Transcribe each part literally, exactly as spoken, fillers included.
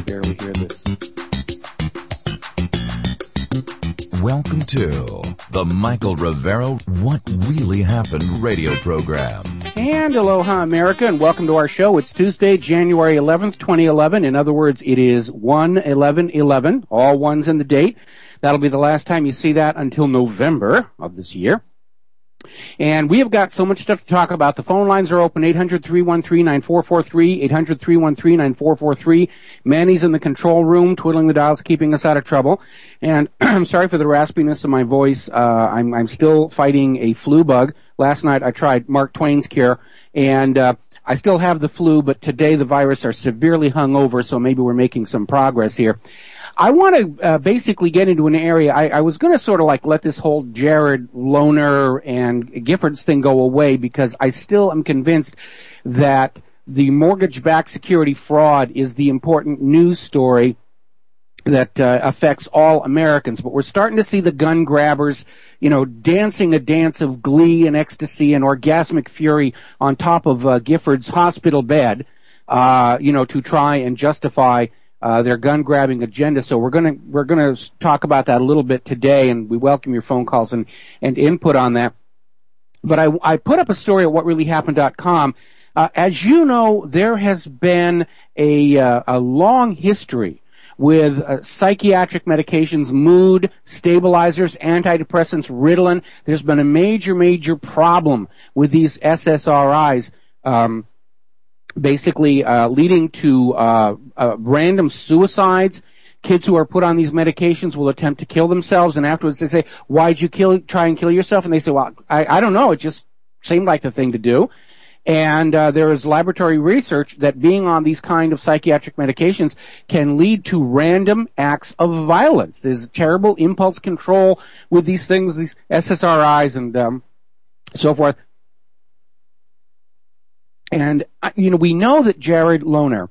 barely hear this. Welcome to the Michael Rivero What Really Happened radio program. And aloha, America, and welcome to our show. It's Tuesday, January eleventh, twenty eleven. In other words, it is one eleven eleven, all ones in the date. That'll be the last time you see that until November of this year. And we have got so much stuff to talk about. The phone lines are open, eight hundred, three one three, nine four four three, eight hundred, three one three, nine four four three. Manny's in the control room, twiddling the dials, keeping us out of trouble. And I'm sorry for the raspiness of my voice. Uh, I'm, I'm still fighting a flu bug. Last night I tried Mark Twain's cure, and uh, I still have the flu, but today the virus are severely hungover, so maybe we're making some progress here. I want to uh, basically get into an area. I, I was going to sort of like let this whole Jared Lohner and Giffords thing go away because I still am convinced that the mortgage-backed security fraud is the important news story that uh, affects all Americans. But we're starting to see the gun grabbers, you know, dancing a dance of glee and ecstasy and orgasmic fury on top of uh, Giffords' hospital bed, uh, you know, to try and justify Uh, their gun-grabbing agenda. So we're gonna, we're gonna talk about that a little bit today, and we welcome your phone calls and, and input on that. But I, I put up a story at what really happened dot com. Uh, as you know, there has been a, uh, a long history with uh, psychiatric medications, mood stabilizers, antidepressants, Ritalin. There's been a major, major problem with these S S R Is, um, basically uh, leading to uh, uh, random suicides. Kids who are put on these medications will attempt to kill themselves, and afterwards they say, why'd you kill, try and kill yourself? And they say, well, I, I don't know, it just seemed like the thing to do. And uh, there is laboratory research that being on these kind of psychiatric medications can lead to random acts of violence. There's terrible impulse control with these things, these S S R Is and um, so forth. And, you know, we know that Jared Lohner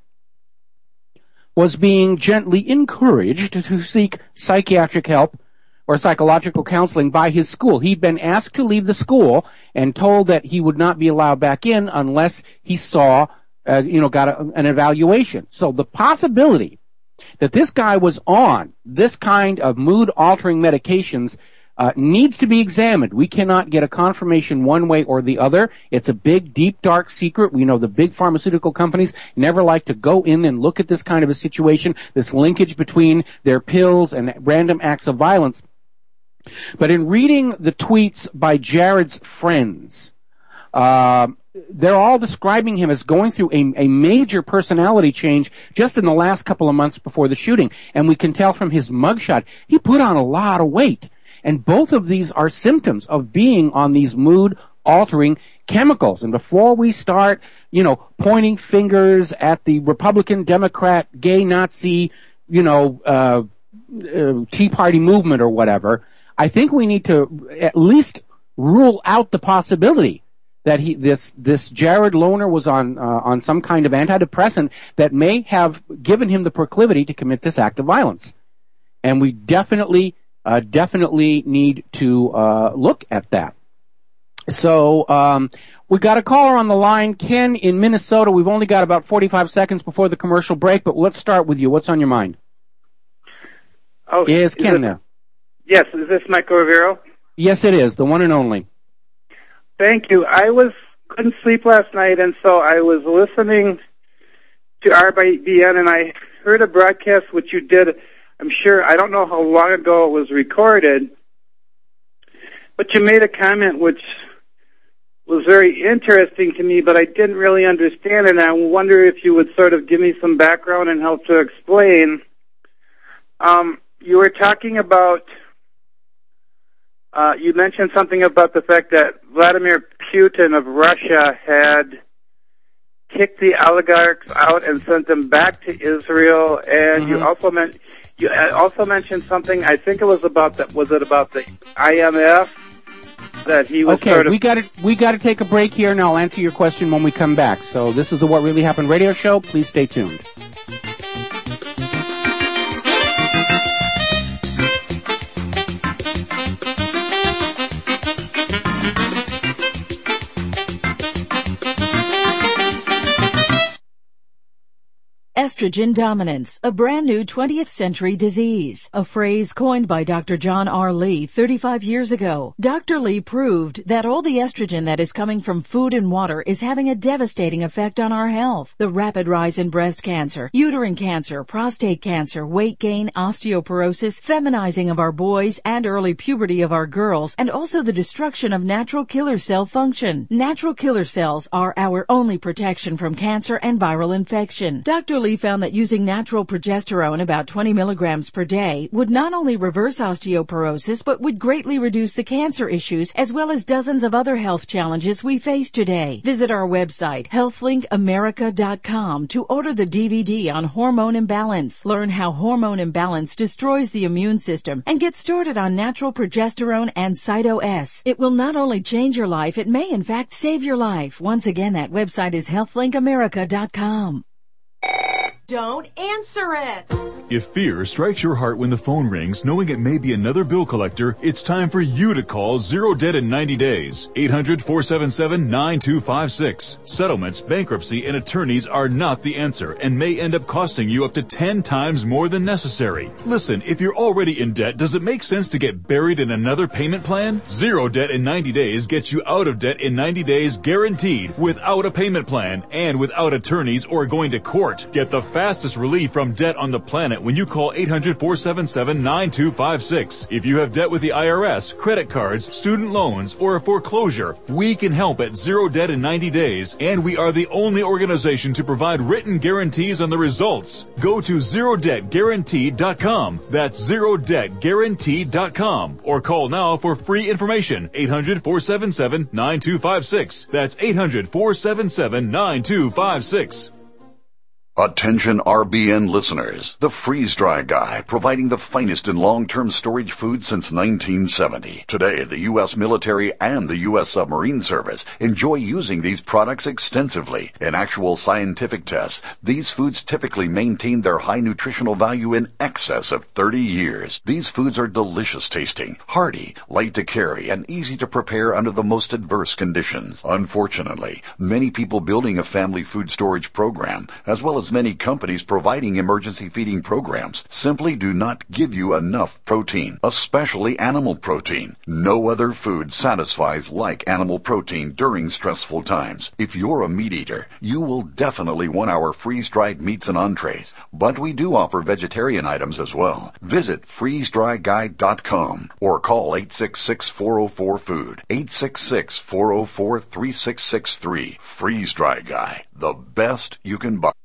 was being gently encouraged to seek psychiatric help or psychological counseling by his school. He'd been asked to leave the school and told that he would not be allowed back in unless he saw, uh, you know, got a, an evaluation. So the possibility that this guy was on this kind of mood-altering medications Uh, needs to be examined. We cannot get a confirmation one way or the other. It's a big, deep, dark secret. We know the big pharmaceutical companies never like to go in and look at this kind of a situation, this linkage between their pills and random acts of violence. But in reading the tweets by Jared's friends, uh, they're all describing him as going through a, a major personality change just in the last couple of months before the shooting. And we can tell from his mugshot, he put on a lot of weight. And both of these are symptoms of being on these mood-altering chemicals. And before we start, you know, pointing fingers at the Republican, Democrat, gay Nazi, you know, uh, uh, Tea Party movement or whatever, I think we need to at least rule out the possibility that he, this, this Jared Lohner was on, uh, on some kind of antidepressant that may have given him the proclivity to commit this act of violence. And we definitely Uh, definitely need to uh, look at that. So um, we got a caller on the line, Ken in Minnesota. We've only got about forty-five seconds before the commercial break, but let's start with you. What's on your mind? Oh, is Ken it, there? Yes, is this Michael Rivero? Yes, it is, the one and only. Thank you. I was couldn't sleep last night, and so I was listening to R B N, and I heard a broadcast which you did. I'm sure, I don't know how long ago it was recorded, but you made a comment which was very interesting to me, but I didn't really understand it, and I wonder if you would sort of give me some background and help to explain. Um, you were talking about, uh, you mentioned something about the fact that Vladimir Putin of Russia had kicked the oligarchs out and sent them back to Israel, and mm-hmm. you also meant... You also mentioned something, I think it was about the, was it about the I M F, that he was okay, sort of... we got to, we got to take a break here, and I'll answer your question when we come back. So this is the What Really Happened radio show. Please stay tuned. estrogen dominance, a brand new twentieth century disease, a phrase coined by Doctor John R. Lee thirty-five years ago. Doctor Lee proved that all the estrogen that is coming from food and water is having a devastating effect on our health. The rapid rise in breast cancer, uterine cancer, prostate cancer, weight gain, osteoporosis, feminizing of our boys, and early puberty of our girls, and also the destruction of natural killer cell function. Natural killer cells are our only protection from cancer and viral infection. Doctor Lee found that using natural progesterone, about twenty milligrams per day, would not only reverse osteoporosis, but would greatly reduce the cancer issues as well as dozens of other health challenges we face today. Visit our website, health link america dot com, to order the D V D on hormone imbalance. Learn how hormone imbalance destroys the immune system and get started on natural progesterone and Cyto-S. It will not only change your life, it may in fact save your life. Once again, that website is health link america dot com. Don't answer it! If fear strikes your heart when the phone rings, knowing it may be another bill collector, it's time for you to call Zero Debt in ninety days. eight hundred, four seven seven, nine two five six. Settlements, bankruptcy, and attorneys are not the answer and may end up costing you up to ten times more than necessary. Listen, if you're already in debt, does it make sense to get buried in another payment plan? Zero Debt in ninety days gets you out of debt in ninety days guaranteed, without a payment plan and without attorneys or going to court. Get the fastest relief from debt on the planet when you call eight hundred, four seven seven, nine two five six. If you have debt with the I R S, credit cards, student loans, or a foreclosure, we can help at Zero Debt in ninety days, and we are the only organization to provide written guarantees on the results. Go to zero debt guaranteed dot com. That's zero debt guaranteed dot com. Or call now for free information. eight hundred, four seven seven, nine two five six. That's eight hundred, four seven seven, nine two five six. Attention R B N listeners, the Freeze Dry Guy, providing the finest in long-term storage food since nineteen seventy. Today, the U S military and the U S submarine service enjoy using these products extensively. In actual scientific tests, these foods typically maintain their high nutritional value in excess of thirty years. These foods are delicious tasting, hearty, light to carry, and easy to prepare under the most adverse conditions. Unfortunately, many people building a family food storage program, as well as many companies providing emergency feeding programs, simply do not give you enough protein, especially animal protein. No other food satisfies like animal protein during stressful times. If you're a meat eater, you will definitely want our freeze-dried meats and entrees, but we do offer vegetarian items as well. Visit freeze dry guy dot com or call eight six six, four oh four, food, eight six six, four oh four, three six six three. Freeze Dry Guy, the best you can buy.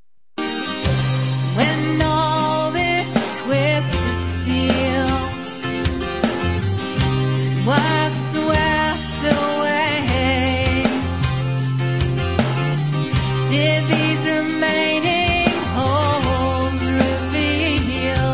When all this twisted steel was swept away, did these remaining holes reveal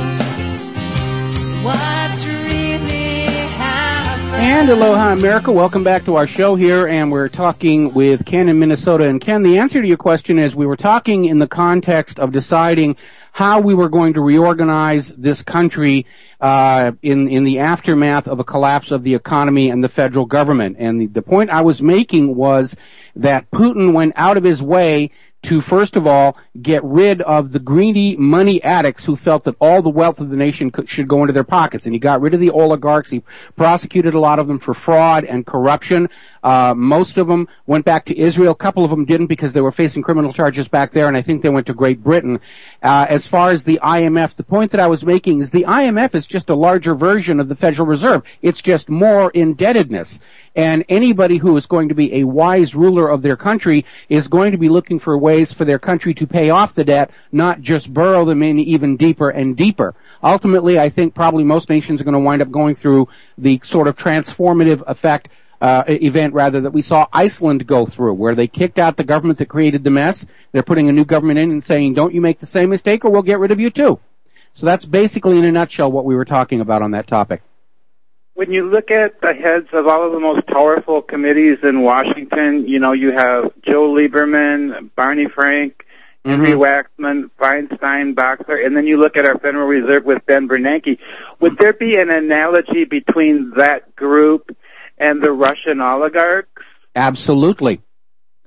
what's really happened? And aloha, America. Welcome back to our show here, and we're talking with Ken in Minnesota. And Ken, the answer to your question is we were talking in the context of deciding how we were going to reorganize this country uh in in the aftermath of a collapse of the economy and the federal government. And the, the point I was making was that Putin went out of his way to, first of all, get rid of the greedy money addicts who felt that all the wealth of the nation could, should go into their pockets. And he got rid of the oligarchs. He prosecuted a lot of them for fraud and corruption. Uh, most of them went back to Israel. A couple of them didn't because they were facing criminal charges back there, and I think they went to Great Britain. Uh, as far as the I M F, the point that I was making is the I M F is just a larger version of the Federal Reserve. It's just more indebtedness. And anybody who is going to be a wise ruler of their country is going to be looking for ways for their country to pay off the debt, not just burrow them in even deeper and deeper. Ultimately, I think probably most nations are going to wind up going through the sort of transformative effect Uh, event, rather, that we saw Iceland go through, where they kicked out the government that created the mess. They're putting a new government in and saying, don't you make the same mistake or we'll get rid of you too. So that's basically in a nutshell what we were talking about on that topic. When you look at the heads of all of the most powerful committees in Washington, you know, you have Joe Lieberman, Barney Frank, Henry mm-hmm. Waxman, Feinstein, Boxer, and then you look at our Federal Reserve with Ben Bernanke. Would there be an analogy between that group and the Russian oligarchs? Absolutely.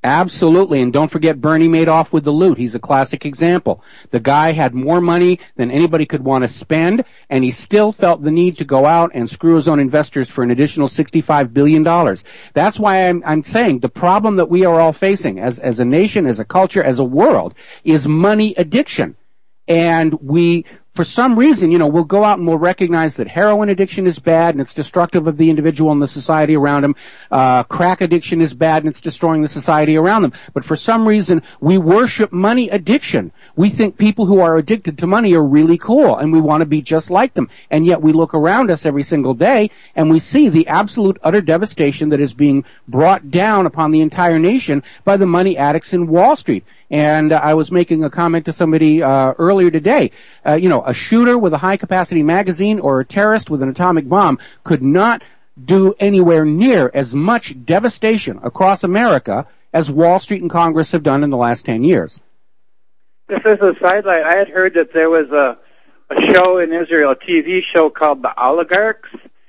Absolutely, and don't forget Bernie Madoff with the loot. He's a classic example. The guy had more money than anybody could want to spend, and he still felt the need to go out and screw his own investors for an additional sixty-five billion dollars. That's why I'm, I'm saying the problem that we are all facing as, as a nation, as a culture, as a world, is money addiction. And we, for some reason, you know, we'll go out and we'll recognize that heroin addiction is bad and it's destructive of the individual and the society around him. Uh, crack addiction is bad and it's destroying the society around them. But for some reason, we worship money addiction. We think people who are addicted to money are really cool and we want to be just like them. And yet we look around us every single day and we see the absolute utter devastation that is being brought down upon the entire nation by the money addicts in Wall Street. And uh, I was making a comment to somebody uh, earlier today. Uh, you know, a shooter with a high-capacity magazine or a terrorist with an atomic bomb could not do anywhere near as much devastation across America as Wall Street and Congress have done in the last ten years. Just as a sidelight, I had heard that there was a, a show in Israel, a T V show called The Oligarchs,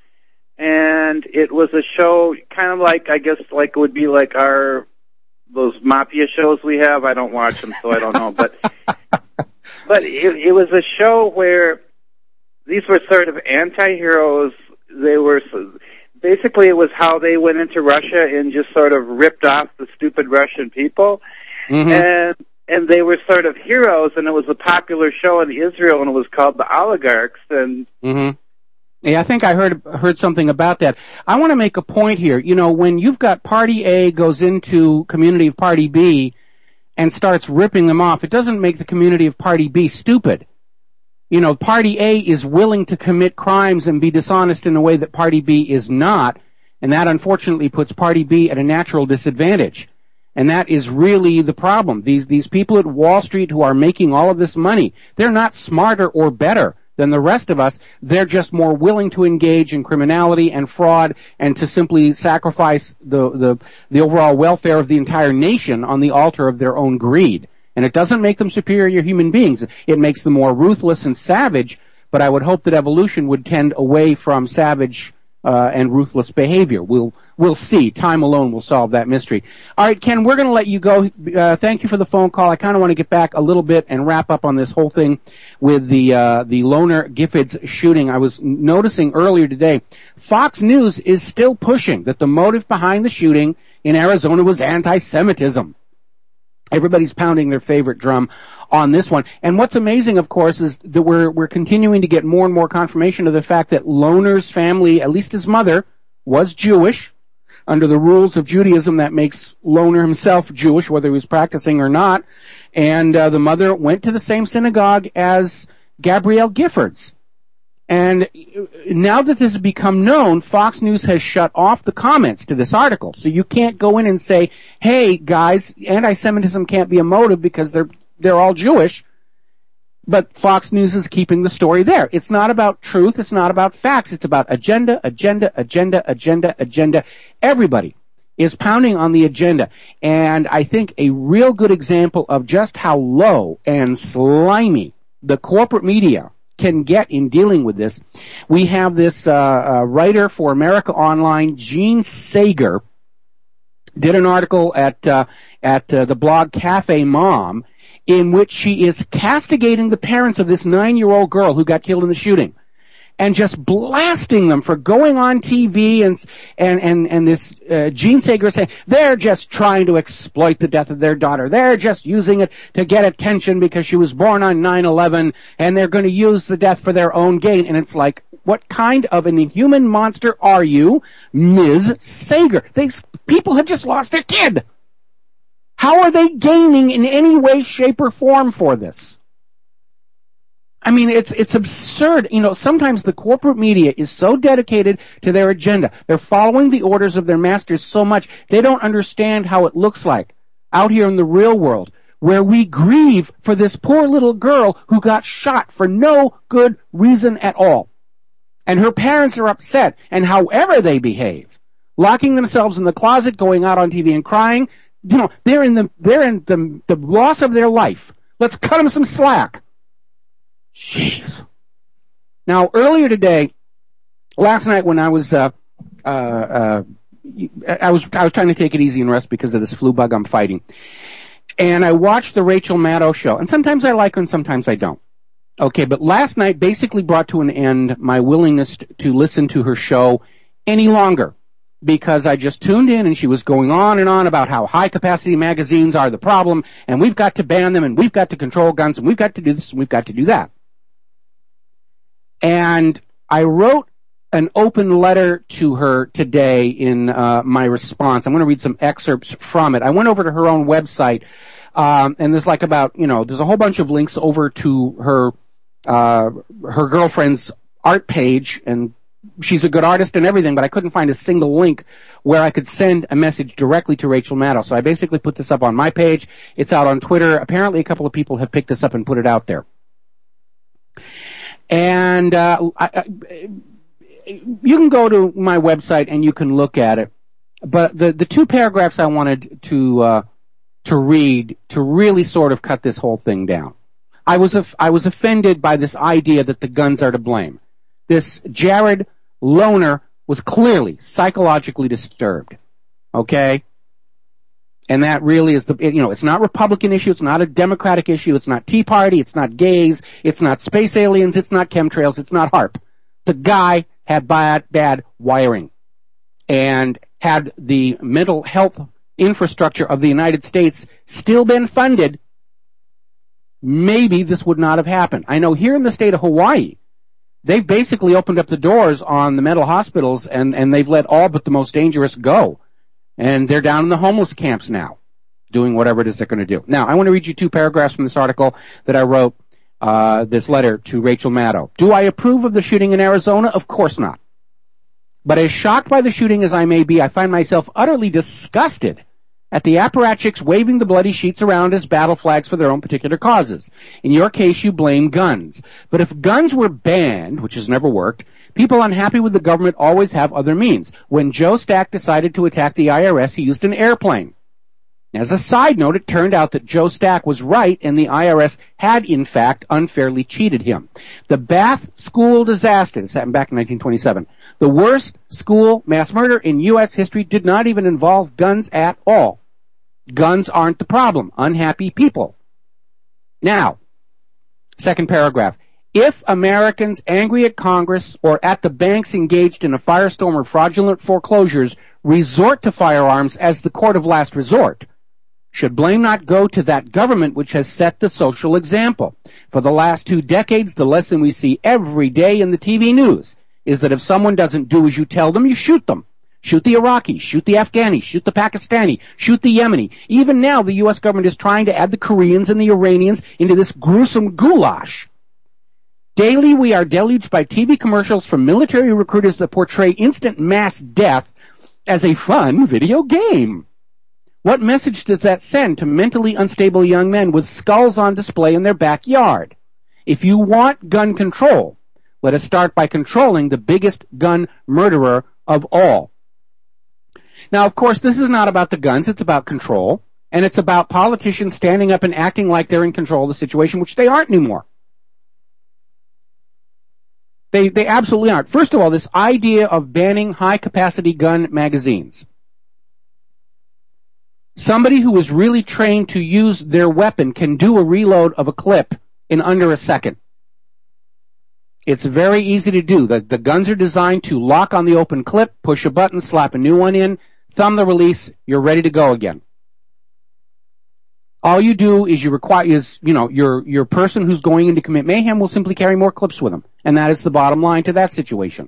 and it was a show kind of like, I guess, like it would be like our those mafia shows we have. I don't watch them, so I don't know. But but it, it was a show where these were sort of anti-heroes. They were basically it was how they went into Russia and just sort of ripped off the stupid Russian people, mm-hmm. and and they were sort of heroes. And it was a popular show in Israel, and it was called The Oligarchs. And mm-hmm. Yeah, I think I heard heard something about that. I want to make a point here. You know, when you've got Party A goes into community of Party B and starts ripping them off, it doesn't make the community of Party B stupid. You know, Party A is willing to commit crimes and be dishonest in a way that Party B is not, and that unfortunately puts Party B at a natural disadvantage. And that is really the problem. These these people at Wall Street who are making all of this money, they're not smarter or better than the rest of us. They're just more willing to engage in criminality and fraud and to simply sacrifice the, the, the overall welfare of the entire nation on the altar of their own greed. And it doesn't make them superior human beings. It makes them more ruthless and savage, but I would hope that evolution would tend away from savage uh, and ruthless behavior. We'll We'll see. Time alone will solve that mystery. All right, Ken, we're going to let you go. Uh, thank you for the phone call. I kind of want to get back a little bit and wrap up on this whole thing with the uh, the Loner Giffords shooting. I was noticing earlier today, Fox News is still pushing that the motive behind the shooting in Arizona was anti-Semitism. Everybody's pounding their favorite drum on this one. And what's amazing, of course, is that we're we're continuing to get more and more confirmation of the fact that Loner's family, at least his mother, was Jewish. Under the rules of Judaism, that makes Loner himself Jewish, whether he was practicing or not. And uh, the mother went to the same synagogue as Gabrielle Giffords. And now that this has become known, Fox News has shut off the comments to this article. So you can't go in and say, hey, guys, anti-Semitism can't be a motive because they're they're all Jewish. But Fox News is keeping the story there. It's not about truth. It's not about facts. It's about agenda, agenda, agenda, agenda, agenda. Everybody is pounding on the agenda. And I think a real good example of just how low and slimy the corporate media can get in dealing with this, we have this uh, uh, writer for America Online, Jean Sager, did an article at uh, at uh, the blog Cafe Mom, in which she is castigating the parents of this nine-year-old girl who got killed in the shooting, and just blasting them for going on T V and and and, and this uh, Jean Sager saying they're just trying to exploit the death of their daughter. They're just using it to get attention because she was born on nine eleven, and they're going to use the death for their own gain. And it's like, what kind of an inhuman monster are you, Miz Sager? These people have just lost their kid. How are they gaining in any way, shape, or form for this? I mean, it's it's absurd. You know, sometimes the corporate media is so dedicated to their agenda. They're following the orders of their masters so much, they don't understand how it looks like out here in the real world, where we grieve for this poor little girl who got shot for no good reason at all. And her parents are upset, and however they behave, locking themselves in the closet, going out on T V and crying, you know, they're in the they're in the the loss of their life. Let's cut them some slack. Jeez. Now, earlier today, last night when I was uh, uh, uh, I was I was trying to take it easy and rest because of this flu bug I'm fighting. And I watched the Rachel Maddow show, and sometimes I like her and sometimes I don't. Okay, but last night basically brought to an end my willingness to listen to her show any longer, because I just tuned in and she was going on and on about how high-capacity magazines are the problem, and we've got to ban them, and we've got to control guns, and we've got to do this, and we've got to do that. And I wrote an open letter to her today in uh, my response. I'm going to read some excerpts from it. I went over to her own website, um, and there's like about, you know, there's a whole bunch of links over to her uh, her girlfriend's art page, and she's a good artist and everything, but I couldn't find a single link where I could send a message directly to Rachel Maddow. So I basically put this up on my page. It's out on Twitter. Apparently a couple of people have picked this up and put it out there. And uh, I, I, you can go to my website and you can look at it. But the, the two paragraphs I wanted to uh, to read to really sort of cut this whole thing down. I was I was offended by this idea that the guns are to blame. This Jared Lohner was clearly psychologically disturbed, okay? And that really is the, you know, it's not Republican issue, it's not a Democratic issue, it's not Tea Party, it's not gays, it's not space aliens, it's not chemtrails, it's not HAARP. The guy had bad, bad wiring. And had the mental health infrastructure of the United States still been funded, maybe this would not have happened. I know here in the state of Hawaii, they've basically opened up the doors on the mental hospitals, and, and they've let all but the most dangerous go. And they're down in the homeless camps now, doing whatever it is they're going to do. Now, I want to read you two paragraphs from this article that I wrote, uh, this letter to Rachel Maddow. Do I approve of the shooting in Arizona? Of course not. But as shocked by the shooting as I may be, I find myself utterly disgusted at the apparatchiks waving the bloody sheets around as battle flags for their own particular causes. In your case, you blame guns. But if guns were banned, which has never worked, people unhappy with the government always have other means. When Joe Stack decided to attack the I R S, he used an airplane. As a side note, it turned out that Joe Stack was right, and the I R S had, in fact, unfairly cheated him. The Bath school disaster, this happened back in nineteen twenty-seven, the worst school mass murder in U S history, did not even involve guns at all. Guns aren't the problem. Unhappy people. Now, second paragraph. If Americans angry at Congress or at the banks engaged in a firestorm or fraudulent foreclosures resort to firearms as the court of last resort, should blame not go to that government which has set the social example? For the last two decades, the lesson we see every day in the T V news is that if someone doesn't do as you tell them, you shoot them. Shoot the Iraqis, shoot the Afghani, shoot the Pakistani, shoot the Yemeni. Even now, the U S government is trying to add the Koreans and the Iranians into this gruesome goulash. Daily, we are deluged by T V commercials from military recruiters that portray instant mass death as a fun video game. What message does that send to mentally unstable young men with skulls on display in their backyard? If you want gun control, let us start by controlling the biggest gun murderer of all. Now, of course, this is not about the guns. It's about control. And it's about politicians standing up and acting like they're in control of the situation, which they aren't anymore. They, they absolutely aren't. First of all, this idea of banning high-capacity gun magazines. Somebody who is really trained to use their weapon can do a reload of a clip in under a second. It's very easy to do. The, the guns are designed to lock on the open clip, push a button, slap a new one in, thumb the release, you're ready to go again. All you do is you require, is, you know, your, your person who's going in to commit mayhem will simply carry more clips with them. And that is the bottom line to that situation.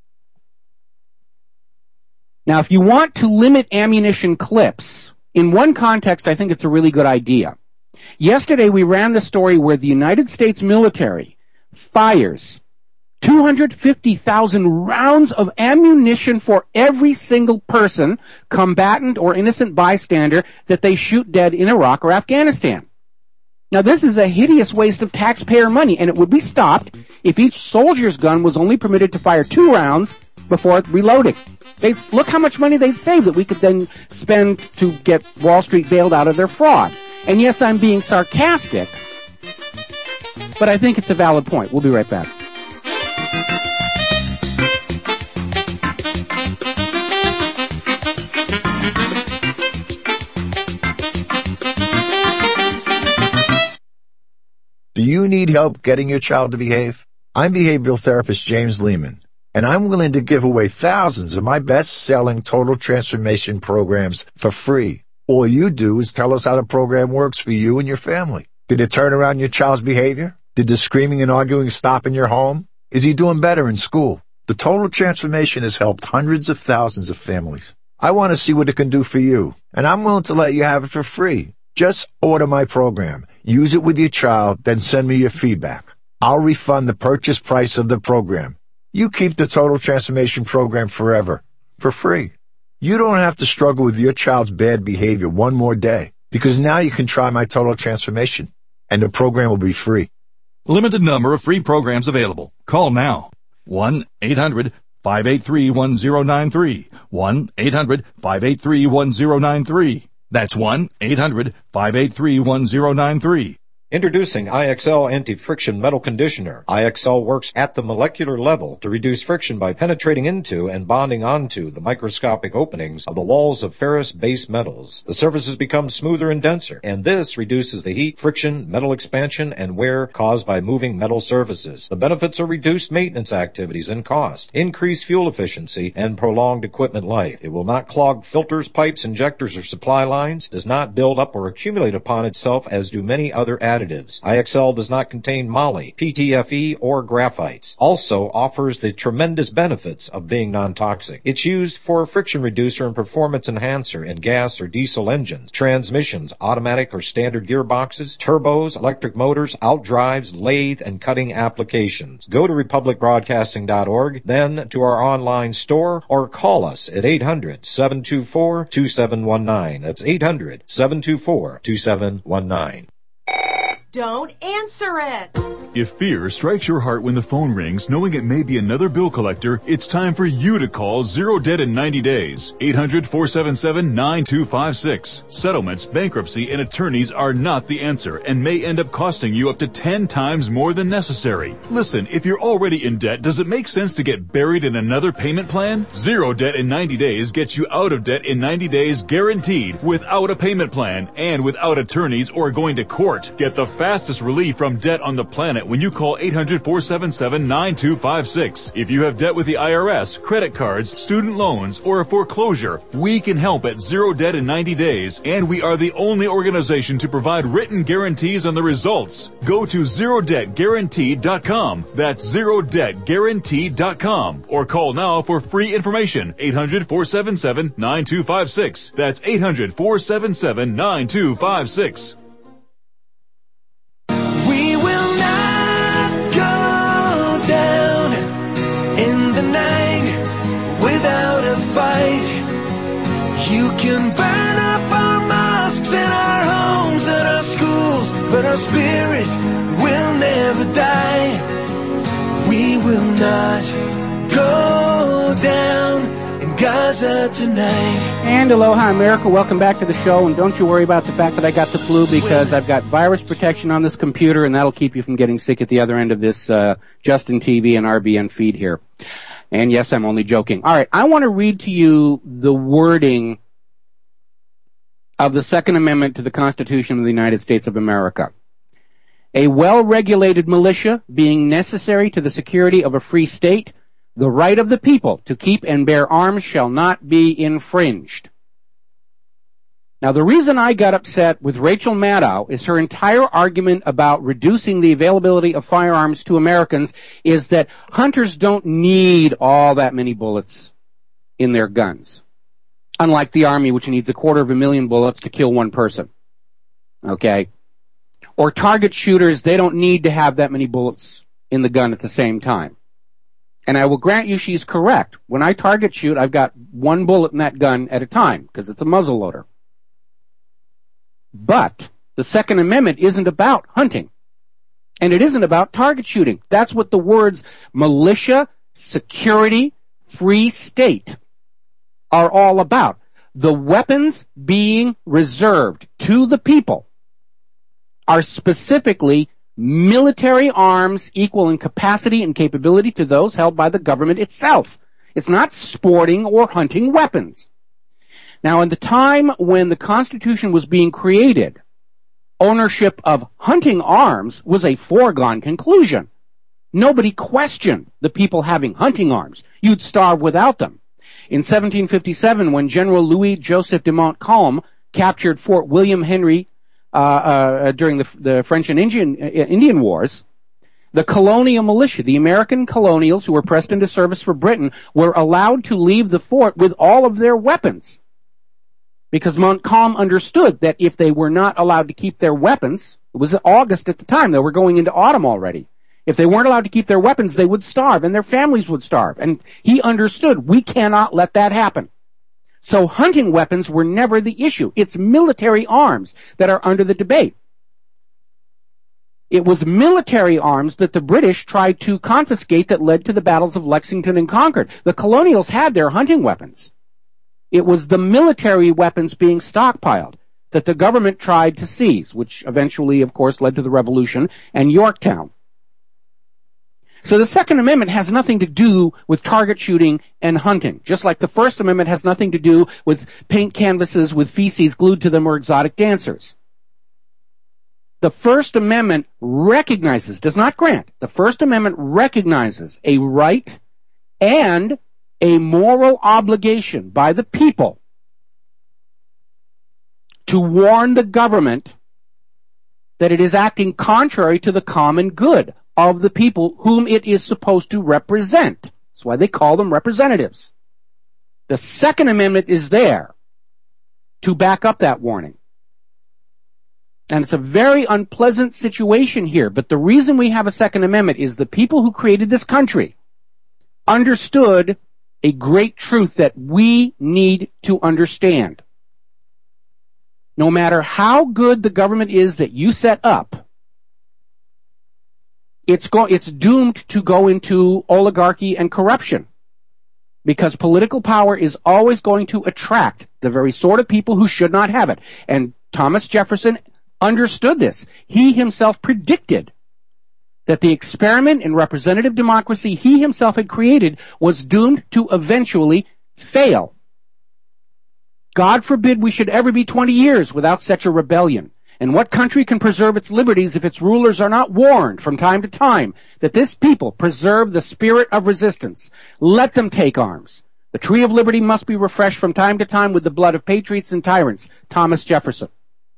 Now, if you want to limit ammunition clips, in one context, I think it's a really good idea. Yesterday, we ran the story where the United States military fires two hundred fifty thousand rounds of ammunition for every single person, combatant or innocent bystander, that they shoot dead in Iraq or Afghanistan. Now, this is a hideous waste of taxpayer money, and it would be stopped if each soldier's gun was only permitted to fire two rounds before reloading. They'd, look how much money they'd save that we could then spend to get Wall Street bailed out of their fraud. And yes, I'm being sarcastic, but I think it's a valid point. We'll be right back. you need help getting your child to behave? I'm behavioral therapist James Lehman, and I'm willing to give away thousands of my best-selling total transformation programs for free. All you do is tell us how the program works for you and your family. Did it turn around your child's behavior? Did the screaming and arguing stop in your home? Is he doing better in school? The total transformation has helped hundreds of thousands of families. I want to see what it can do for you, and I'm willing to let you have it for free. Just order my program, use it with your child, then send me your feedback. I'll refund the purchase price of the program. You keep the Total Transformation Program forever, for free. You don't have to struggle with your child's bad behavior one more day, because now you can try my Total Transformation, and the program will be free. Limited number of free programs available. Call now. one eight hundred five eight three one zero nine three. one eight hundred five eight three one zero nine three. That's one eight hundred five eight three one zero nine three. Introducing I X L Anti-Friction Metal Conditioner. I X L works at the molecular level to reduce friction by penetrating into and bonding onto the microscopic openings of the walls of ferrous-based metals. The surfaces become smoother and denser, and this reduces the heat, friction, metal expansion, and wear caused by moving metal surfaces. The benefits are reduced maintenance activities and cost, increased fuel efficiency, and prolonged equipment life. It will not clog filters, pipes, injectors, or supply lines, does not build up or accumulate upon itself as do many other additives. Additives. I X L does not contain moly, P T F E, or graphites. Also offers the tremendous benefits of being non-toxic. It's used for a friction reducer and performance enhancer in gas or diesel engines, transmissions, automatic or standard gearboxes, turbos, electric motors, outdrives, lathe, and cutting applications. Go to republic broadcasting dot org, then to our online store, or call us at eight hundred seven two four two seven one nine. That's eight hundred seven two four two seven one nine. Don't answer it. If fear strikes your heart when the phone rings, knowing it may be another bill collector, it's time for you to call Zero Debt in ninety days. eight hundred four seven seven nine two five six. Settlements, bankruptcy, and attorneys are not the answer and may end up costing you up to ten times more than necessary. Listen, if you're already in debt, does it make sense to get buried in another payment plan? Zero Debt in ninety days gets you out of debt in ninety days guaranteed, without a payment plan and without attorneys or going to court. Get the fastest relief from debt on the planet when you call eight hundred four seven seven nine two five six. If you have debt with the I R S, credit cards, student loans, or a foreclosure, we can help at Zero Debt in ninety days, and we are the only organization to provide written guarantees on the results. Go to zero debt guaranteed dot com. That's zero debt guaranteed dot com. Or call now for free information. eight hundred four seven seven nine two five six. That's eight hundred four seven seven nine two five six. You can burn up our mosques and our homes and our schools, but our spirit will never die. We will not go down in Gaza tonight. And aloha, America. Welcome back to the show. And don't you worry about the fact that I got the flu, because I've got virus protection on this computer, and that'll keep you from getting sick at the other end of this uh, Justin T V and R B N feed here. And yes, I'm only joking. All right, I want to read to you the wording of the Second Amendment to the Constitution of the United States of America. A well-regulated militia being necessary to the security of a free state, the right of the people to keep and bear arms shall not be infringed. Now, the reason I got upset with Rachel Maddow is her entire argument about reducing the availability of firearms to Americans is that hunters don't need all that many bullets in their guns. Unlike the Army, which needs a quarter of a million bullets to kill one person. Okay? Or target shooters, they don't need to have that many bullets in the gun at the same time. And I will grant you she's correct. When I target shoot, I've got one bullet in that gun at a time, because it's a muzzle loader. But the Second Amendment isn't about hunting. And it isn't about target shooting. That's what the words militia, security, free state are all about. The weapons being reserved to the people are specifically military arms equal in capacity and capability to those held by the government itself. It's not sporting or hunting weapons. Now, in the time when the Constitution was being created, ownership of hunting arms was a foregone conclusion. Nobody questioned the people having hunting arms. You'd starve without them. In seventeen fifty-seven, when General Louis-Joseph de Montcalm captured Fort William Henry uh, uh, during the, the French and Indian, uh, Indian Wars, the colonial militia, the American colonials who were pressed into service for Britain, were allowed to leave the fort with all of their weapons. Because Montcalm understood that if they were not allowed to keep their weapons, it was August at the time, they were going into autumn already. If they weren't allowed to keep their weapons, they would starve, and their families would starve. And he understood, we cannot let that happen. So hunting weapons were never the issue. It's military arms that are under the debate. It was military arms that the British tried to confiscate that led to the battles of Lexington and Concord. The colonials had their hunting weapons. It was the military weapons being stockpiled that the government tried to seize, which eventually, of course, led to the Revolution and Yorktown. So the Second Amendment has nothing to do with target shooting and hunting, just like the First Amendment has nothing to do with paint canvases with feces glued to them or exotic dancers. The First Amendment recognizes, does not grant, the First Amendment recognizes a right and a moral obligation by the people to warn the government that it is acting contrary to the common good of the people whom it is supposed to represent. That's why they call them representatives. The Second Amendment is there to back up that warning. And it's a very unpleasant situation here, but the reason we have a Second Amendment is the people who created this country understood a great truth that we need to understand. No matter how good the government is that you set up, It's go, it's doomed to go into oligarchy and corruption, because political power is always going to attract the very sort of people who should not have it. And Thomas Jefferson understood this. He himself predicted that the experiment in representative democracy he himself had created was doomed to eventually fail. God forbid we should ever be twenty years without such a rebellion. And what country can preserve its liberties if its rulers are not warned from time to time that this people preserve the spirit of resistance? Let them take arms. The tree of liberty must be refreshed from time to time with the blood of patriots and tyrants. Thomas Jefferson.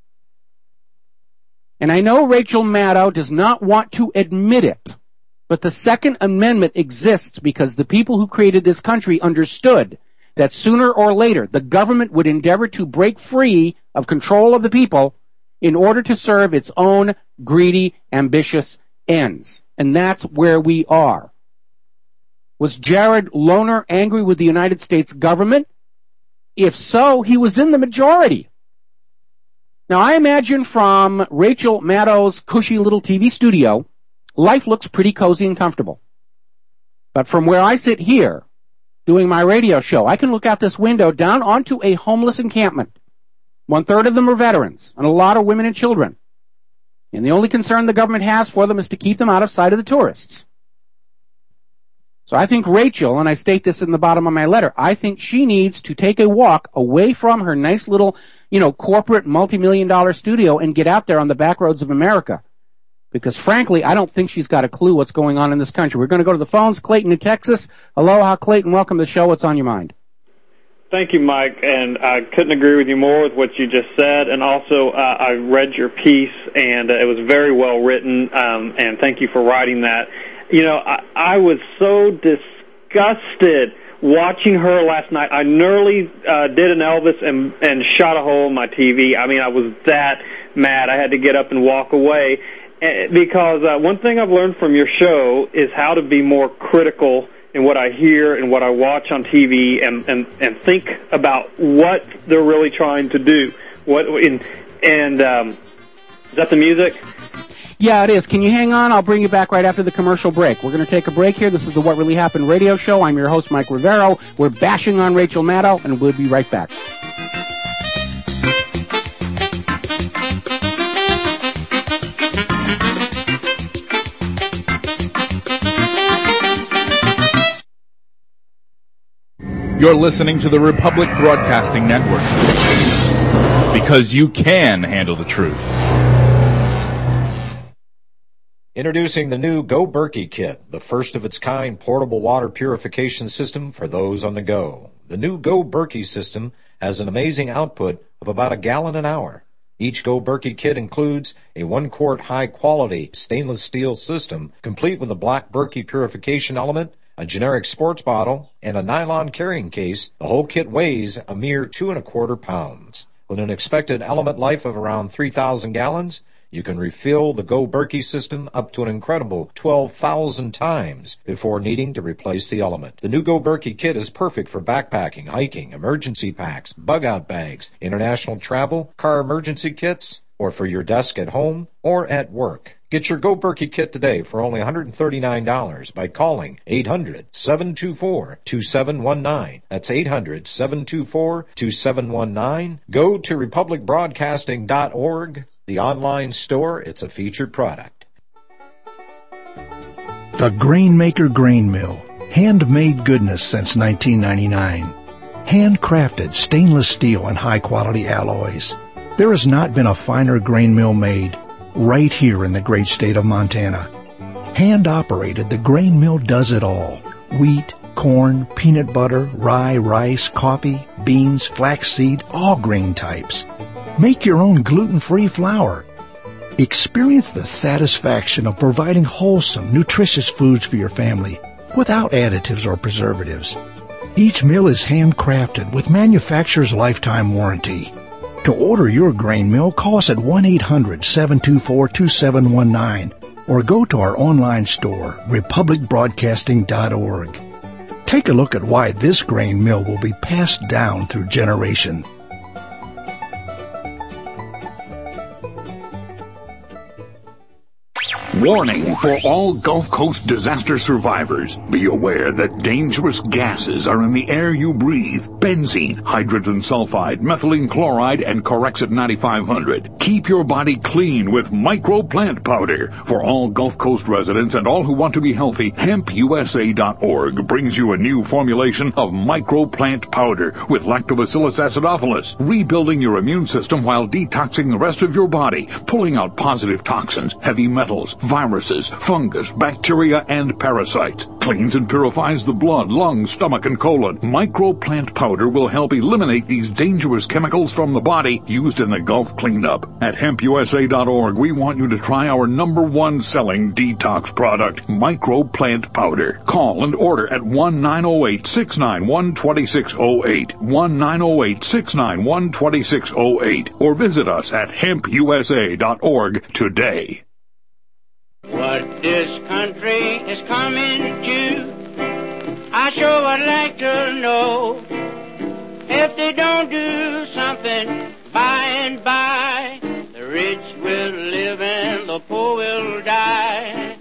And I know Rachel Maddow does not want to admit it, but the Second Amendment exists because the people who created this country understood that sooner or later the government would endeavor to break free of control of the people in order to serve its own greedy, ambitious ends. And that's where we are. Was Jared Lohner angry with the United States government? If so, he was in the majority. Now, I imagine from Rachel Maddow's cushy little T V studio, life looks pretty cozy and comfortable. But from where I sit here, doing my radio show, I can look out this window down onto a homeless encampment. One-third of them are veterans, and a lot of women and children. And the only concern the government has for them is to keep them out of sight of the tourists. So I think Rachel, and I state this in the bottom of my letter, I think she needs to take a walk away from her nice little, you know, corporate multi-million dollar studio and get out there on the back roads of America. Because frankly, I don't think she's got a clue what's going on in this country. We're going to go to the phones. Clayton in Texas. Aloha, Clayton. Welcome to the show. What's on your mind? Thank you, Mike, and I couldn't agree with you more with what you just said. And also, uh, I read your piece, and uh, it was very well written, um, and thank you for writing that. You know, I, I was so disgusted watching her last night. I nearly uh, did an Elvis and, and shot a hole in my T V. I mean, I was that mad. I had to get up and walk away, because uh, one thing I've learned from your show is how to be more critical in what I hear and what I watch on T V, and, and, and think about what they're really trying to do. What in, and um, is that the music? Yeah, it is. Can you hang on? I'll bring you back right after the commercial break. We're going to take a break here. This is the What Really Happened radio show. I'm your host, Mike Rivero. We're bashing on Rachel Maddow, and we'll be right back. You're listening to the Republic Broadcasting Network, because you can handle the truth. Introducing the new Go Berkey Kit, the first of its kind portable water purification system for those on the go. The new Go Berkey system has an amazing output of about a gallon an hour. Each Go Berkey kit includes a one-quart high-quality stainless steel system, complete with a black Berkey purification element, a generic sports bottle, and a nylon carrying case. The whole kit weighs a mere two and a quarter pounds. With an expected element life of around three thousand gallons, you can refill the Go Berkey system up to an incredible twelve thousand times before needing to replace the element. The new Go Berkey kit is perfect for backpacking, hiking, emergency packs, bug-out bags, international travel, car emergency kits, or for your desk at home or at work. Get your Go Berkey kit today for only one hundred thirty-nine dollars by calling eight hundred, seven two four, two seven one nine. That's eight hundred, seven two four, two seven one nine. Go to republic broadcasting dot org. The online store, it's a featured product. The Grainmaker Grain Mill. Handmade goodness since nineteen ninety-nine. Handcrafted stainless steel and high-quality alloys. There has not been a finer grain mill made right here in the great state of Montana. Hand-operated, the grain mill does it all. Wheat, corn, peanut butter, rye, rice, coffee, beans, flaxseed, all grain types. Make your own gluten-free flour. Experience the satisfaction of providing wholesome, nutritious foods for your family without additives or preservatives. Each mill is handcrafted with manufacturer's lifetime warranty. To order your grain mill, call us at one eight hundred, seven two four, two seven one nine or go to our online store, republic broadcasting dot org. Take a look at why this grain mill will be passed down through generations. Warning for all Gulf Coast disaster survivors. Be aware that dangerous gases are in the air you breathe. Benzene, hydrogen sulfide, methylene chloride, and Corexit ninety-five hundred. Keep your body clean with Micro Plant Powder. For all Gulf Coast residents and all who want to be healthy, hemp U S A dot org brings you a new formulation of Micro Plant Powder with Lactobacillus acidophilus, rebuilding your immune system while detoxing the rest of your body, pulling out positive toxins, heavy metals, viruses, fungus, bacteria, and parasites. Cleans and purifies the blood, lungs, stomach, and colon. Micro Plant Powder will help eliminate these dangerous chemicals from the body used in the Gulf cleanup. At hemp U S A dot org, we want you to try our number one selling detox product, Micro Plant Powder. Call and order at one nine zero eight, six nine one, two six zero eight, one nine zero eight, six nine one, two six zero eight, or visit us at hemp U S A dot org today. What this country is coming to, I sure would like to know. If they don't do something by and by, the rich will live and the poor will die.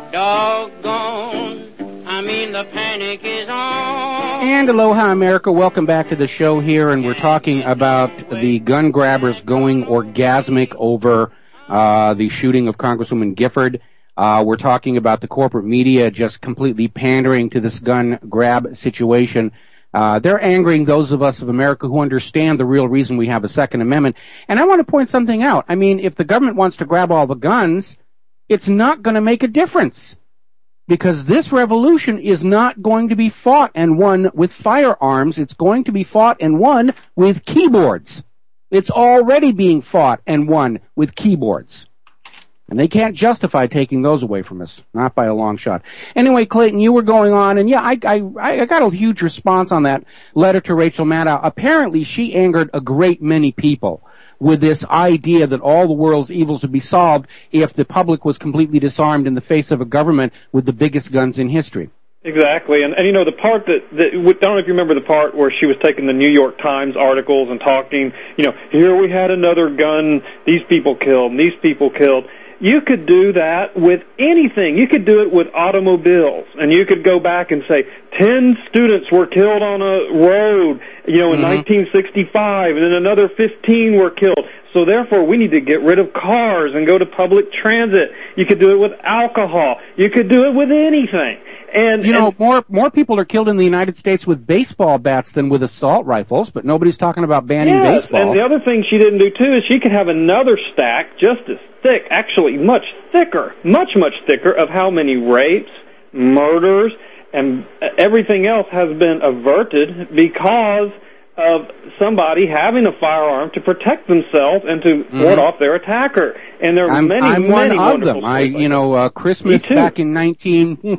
Doggone, I mean the panic is on. And aloha, America. Welcome back to the show here, and we're talking about the gun grabbers going orgasmic over uh, the shooting of Congresswoman Gifford. Uh, we're talking about the corporate media just completely pandering to this gun grab situation. Uh, they're angering those of us of America who understand the real reason we have a Second Amendment. And I want to point something out. I mean, if the government wants to grab all the guns, it's not going to make a difference. Because this revolution is not going to be fought and won with firearms. It's going to be fought and won with keyboards. It's already being fought and won with keyboards. And they can't justify taking those away from us, not by a long shot. Anyway, Clayton, you were going on, and yeah, I, I, I got a huge response on that letter to Rachel Maddow. Apparently, she angered a great many people with this idea that all the world's evils would be solved if the public was completely disarmed in the face of a government with the biggest guns in history. Exactly, and, and you know, the part that, that, I don't know if you remember the part where she was taking the New York Times articles and talking, you know, here we had another gun, these people killed, and these people killed. You could do that with anything. You could do it with automobiles, and you could go back and say, ten students were killed on a road, you know, in mm-hmm. nineteen sixty-five, and then another fifteen were killed. So therefore, we need to get rid of cars and go to public transit. You could do it with alcohol. You could do it with anything. And you know, and, more more people are killed in the United States with baseball bats than with assault rifles, but nobody's talking about banning yes, baseball. And the other thing she didn't do too is she could have another stack just as thick, actually much thicker, much much thicker, of how many rapes, murders, and everything else has been averted because of somebody having a firearm to protect themselves and to Mm-hmm. ward off their attacker. And there are I'm, many, I'm many one of wonderful them. I, stories like you know, uh, Christmas Me too. back in nineteen,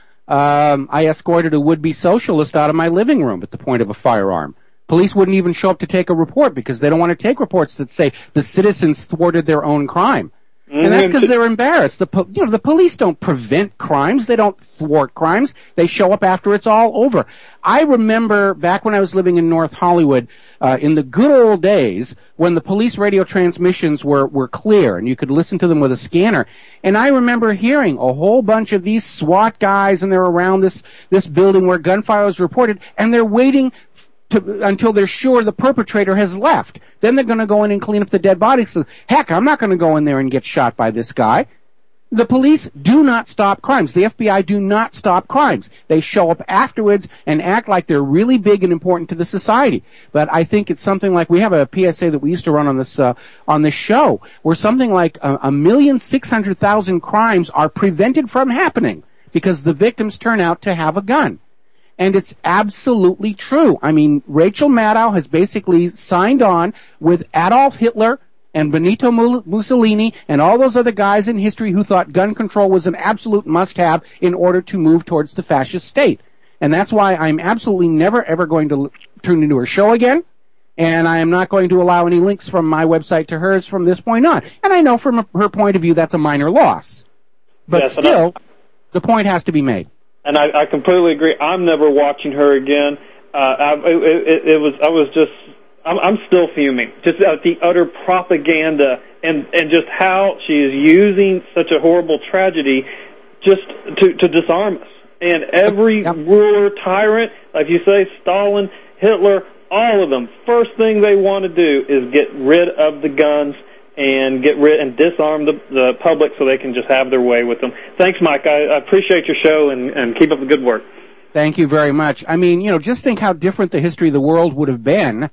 um, I escorted a would-be socialist out of my living room at the point of a firearm. Police wouldn't even show up to take a report because they don't want to take reports that say the citizens thwarted their own crime. And that's because they're embarrassed. The po- you know the police don't prevent crimes; they don't thwart crimes. They show up after it's all over. I remember back when I was living in North Hollywood, uh, in the good old days when the police radio transmissions were were clear and you could listen to them with a scanner. And I remember hearing a whole bunch of these SWAT guys, and they're around this this building where gunfire was reported, and they're waiting To, until they're sure the perpetrator has left. Then they're going to go in and clean up the dead bodies. So, heck, I'm not going to go in there and get shot by this guy. The police do not stop crimes. The F B I do not stop crimes. They show up afterwards and act like they're really big and important to the society. But I think it's something like, we have a P S A that we used to run on this uh, on this show, where something like a, a million six hundred thousand crimes are prevented from happening because the victims turn out to have a gun. And it's absolutely true. I mean, Rachel Maddow has basically signed on with Adolf Hitler and Benito Mussolini and all those other guys in history who thought gun control was an absolute must-have in order to move towards the fascist state. And that's why I'm absolutely never, ever going to tune into her show again. And I am not going to allow any links from my website to hers from this point on. And I know from her point of view that's a minor loss. But Yes, and still, the point has to be made. And I, I completely agree. I'm never watching her again. Uh, I, it, it, it was, I was just, I'm, I'm still fuming, just at the utter propaganda and, and just how she is using such a horrible tragedy just to, to disarm us. And every yep. ruler, tyrant, like you say, Stalin, Hitler, all of them, first thing they want to do is get rid of the guns and get rid and disarm the, the public so they can just have their way with them. Thanks, Mike. I, I appreciate your show, and, and keep up the good work. Thank you very much. I mean, you know, just think how different the history of the world would have been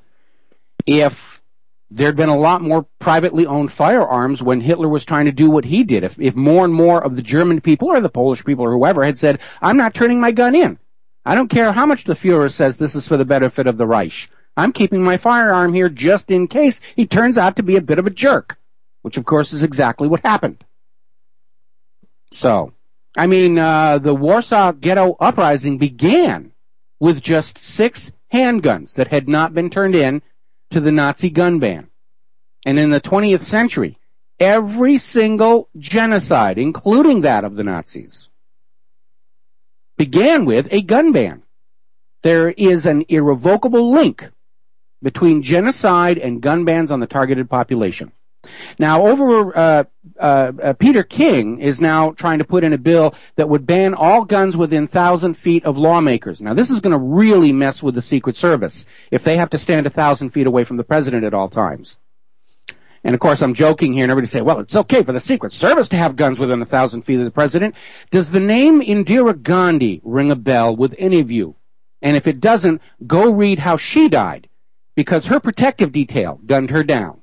if there'd been a lot more privately owned firearms when Hitler was trying to do what he did. If, if more and more of the German people or the Polish people or whoever had said, I'm not turning my gun in. I don't care how much the Fuhrer says this is for the benefit of the Reich. I'm keeping my firearm here just in case he turns out to be a bit of a jerk, which of course is exactly what happened. So, I mean, uh, the Warsaw Ghetto Uprising began with just six handguns that had not been turned in to the Nazi gun ban. And in the twentieth century, every single genocide, including that of the Nazis, began with a gun ban. There is an irrevocable link between genocide and gun bans on the targeted population. Now, over uh, uh, uh, Peter King is now trying to put in a bill that would ban all guns within one thousand feet of lawmakers. Now, this is going to really mess with the Secret Service if they have to stand one thousand feet away from the president at all times. And, of course, I'm joking here, and everybody say, well, it's okay for the Secret Service to have guns within one thousand feet of the president. Does the name Indira Gandhi ring a bell with any of you? And if it doesn't, go read how she died, because her protective detail gunned her down.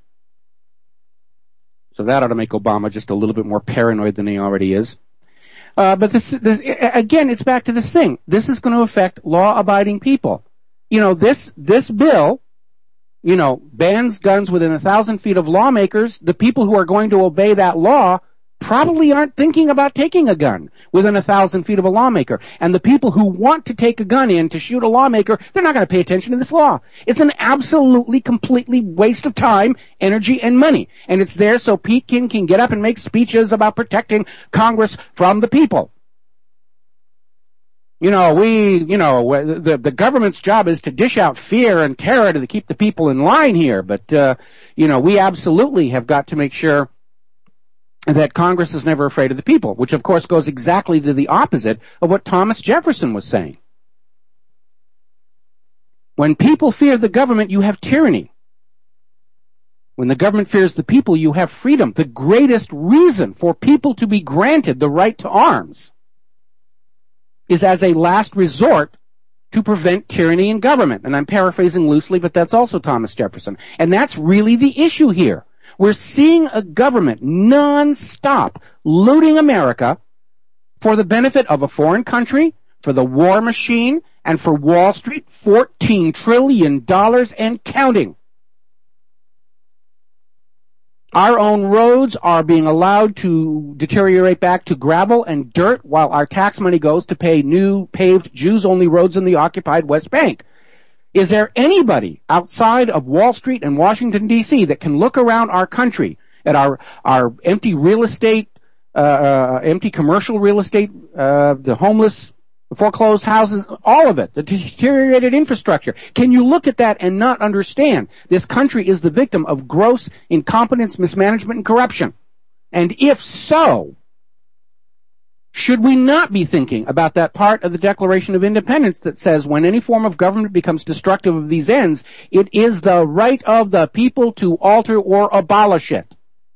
So that ought to make Obama just a little bit more paranoid than he already is. Uh, but this, this, again, it's back to this thing. This is going to affect law-abiding people. You know, this, this bill, you know, bans guns within a thousand feet of lawmakers. The people who are going to obey that law probably aren't thinking about taking a gun within a thousand feet of a lawmaker. And the people who want to take a gun in to shoot a lawmaker, they're not going to pay attention to this law. It's an absolutely, completely waste of time, energy, and money. And it's there so Pete King can get up and make speeches about protecting Congress from the people. You know, we, you know, the, the government's job is to dish out fear and terror to keep the people in line here. But, uh, you know, we absolutely have got to make sure that Congress is never afraid of the people, which of course goes exactly to the opposite of what Thomas Jefferson was saying. When people fear the government, you have tyranny. When the government fears the people, you have freedom. The greatest reason for people to be granted the right to arms is as a last resort to prevent tyranny in government. And I'm paraphrasing loosely, but that's also Thomas Jefferson. And that's really the issue here. We're seeing a government non-stop looting America for the benefit of a foreign country, for the war machine, and for Wall Street, fourteen trillion dollars and counting. Our own roads are being allowed to deteriorate back to gravel and dirt while our tax money goes to pay new paved Jews-only roads in the occupied West Bank. Is there anybody outside of Wall Street and Washington, D C that can look around our country at our, our empty real estate, uh, uh, empty commercial real estate, uh, the homeless, the foreclosed houses, all of it, the deteriorated infrastructure? Can you look at that and not understand this country is the victim of gross incompetence, mismanagement, and corruption? And if so, should we not be thinking about that part of the Declaration of Independence that says when any form of government becomes destructive of these ends, it is the right of the people to alter or abolish it?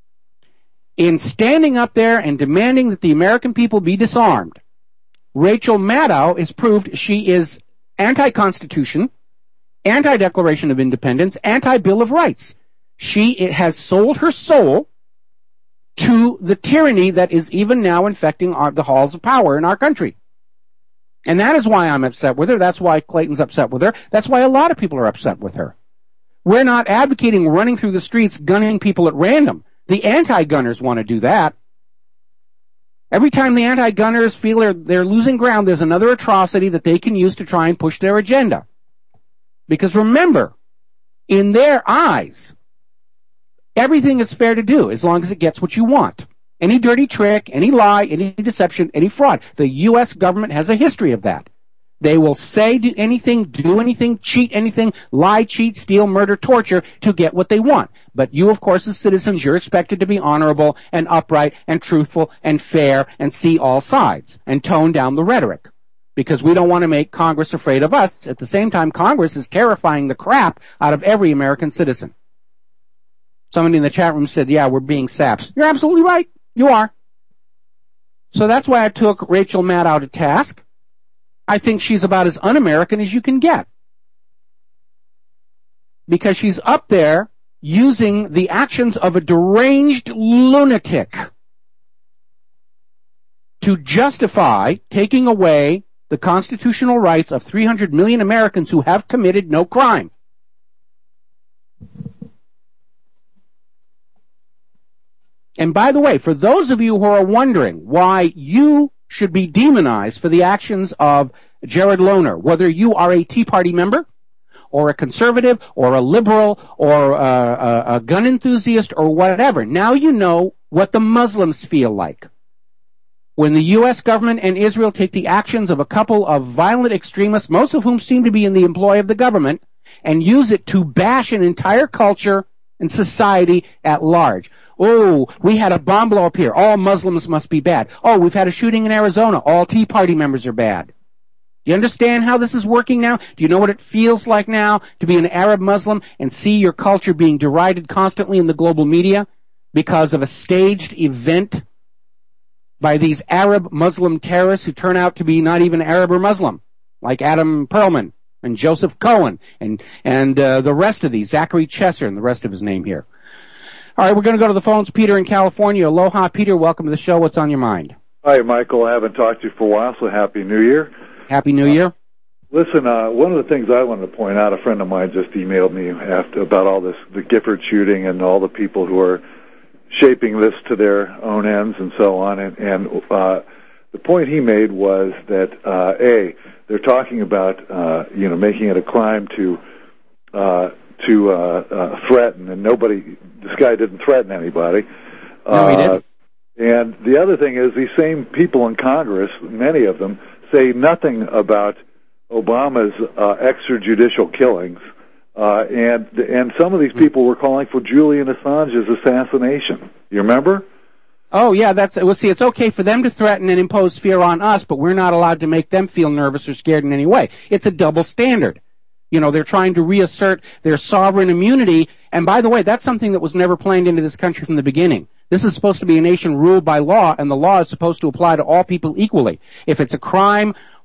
In standing up there and demanding that the American people be disarmed, Rachel Maddow has proved she is anti-Constitution, anti-Declaration of Independence, anti-Bill of Rights. She has sold her soul to the tyranny that is even now infecting our, the halls of power in our country. And that is why I'm upset with her. That's why Clayton's upset with her. That's why a lot of people are upset with her. We're not advocating running through the streets gunning people at random. The anti-gunners want to do that. Every time the anti-gunners feel they're, they're losing ground, there's another atrocity that they can use to try and push their agenda. Because remember, in their eyes, everything is fair to do as long as it gets what you want. Any dirty trick, any lie, any deception, any fraud. The U S government has a history of that. They will say do anything, do anything, cheat anything, lie, cheat, steal, murder, torture to get what they want. But you, of course, as citizens, you're expected to be honorable and upright and truthful and fair and see all sides and tone down the rhetoric. Because we don't want to make Congress afraid of us. At the same time, Congress is terrifying the crap out of every American citizen. Somebody in the chat room said, yeah, we're being saps. You're absolutely right. You are. So that's why I took Rachel Maddow to task. I think she's about as un-American as you can get. Because she's up there using the actions of a deranged lunatic to justify taking away the constitutional rights of three hundred million Americans who have committed no crime. And by the way, for those of you who are wondering why you should be demonized for the actions of Jared Lohner, whether you are a Tea Party member, or a conservative, or a liberal, or a, a, a gun enthusiast, or whatever, now you know what the Muslims feel like. When the U S government and Israel take the actions of a couple of violent extremists, most of whom seem to be in the employ of the government, and use it to bash an entire culture and society at large. Oh, we had a bomb blow up here. All Muslims must be bad. Oh, we've had a shooting in Arizona. All Tea Party members are bad. Do you understand how this is working now? Do you know what it feels like now to be an Arab Muslim and see your culture being derided constantly in the global media because of a staged event by these Arab Muslim terrorists who turn out to be not even Arab or Muslim, like Adam Perlman and Joseph Cohen and, and uh, the rest of these, Zachary Chesser and the rest of his name here. All right, we're going to go to the phones. Peter in California. Aloha, Peter. Welcome to the show. What's on your mind? Hi, Michael. I haven't talked to you for a while, so Happy New Year. Happy New Year. Uh, listen, uh, one of the things I wanted to point out, a friend of mine just emailed me after about all this, the Gifford shooting and all the people who are shaping this to their own ends and so on. And, and uh, the point he made was that, uh, A, they're talking about, uh, you know, making it a crime to uh, to uh, uh, threaten, and nobody, this guy didn't threaten anybody. No, he didn't. Uh, and the other thing is these same people in Congress, many of them, say nothing about Obama's uh, extrajudicial killings, uh, and and some of these people were calling for Julian Assange's assassination. You remember? Oh, yeah, that's, well, see, it's okay for them to threaten and impose fear on us, but we're not allowed to make them feel nervous or scared in any way. It's a double standard. You know, they're trying to reassert their sovereign immunity, and by the way, that's something that was never planned into this country from the beginning. This is supposed to be a nation ruled by law, and the law is supposed to apply to all people equally. If it's a crime